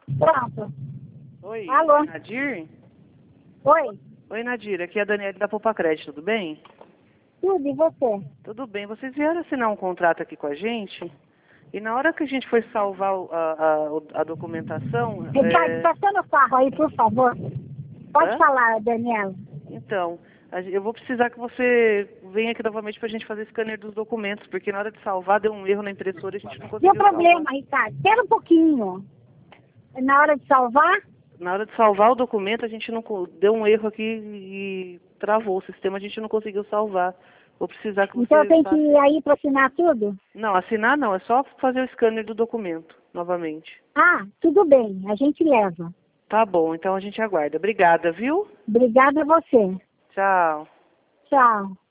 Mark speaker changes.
Speaker 1: Pronto.
Speaker 2: Oi,
Speaker 1: Alô?
Speaker 2: Nadir?
Speaker 1: Oi?
Speaker 2: Oi, Nadir, aqui é a Daniela da Popacred, tudo bem?
Speaker 1: Tudo, e você?
Speaker 2: Tudo bem, vocês vieram assinar um contrato aqui com a gente e na hora que a gente foi salvar a documentação,
Speaker 1: Ricardo, passando o carro aí, por favor. Pode
Speaker 2: hã?
Speaker 1: falar, Daniela.
Speaker 2: Então, eu vou precisar que você venha aqui novamente para a gente fazer scanner dos documentos, porque na hora de salvar deu um erro na impressora e a gente não
Speaker 1: Deu
Speaker 2: conseguiu
Speaker 1: problema,
Speaker 2: salvar.
Speaker 1: Ricardo. Espera um pouquinho. Na hora de salvar,
Speaker 2: Na hora de salvar o documento, a gente não deu um erro aqui e travou o sistema, a gente não conseguiu salvar. Vou precisar que
Speaker 1: então eu
Speaker 2: você
Speaker 1: tenho que
Speaker 2: passe.
Speaker 1: ir aí para assinar tudo?
Speaker 2: Não, assinar não, é só fazer o scanner do documento, novamente.
Speaker 1: Ah, tudo bem, a gente leva.
Speaker 2: Tá bom, então a gente aguarda. Obrigada, viu?
Speaker 1: Obrigada a você.
Speaker 2: Tchau.
Speaker 1: Tchau.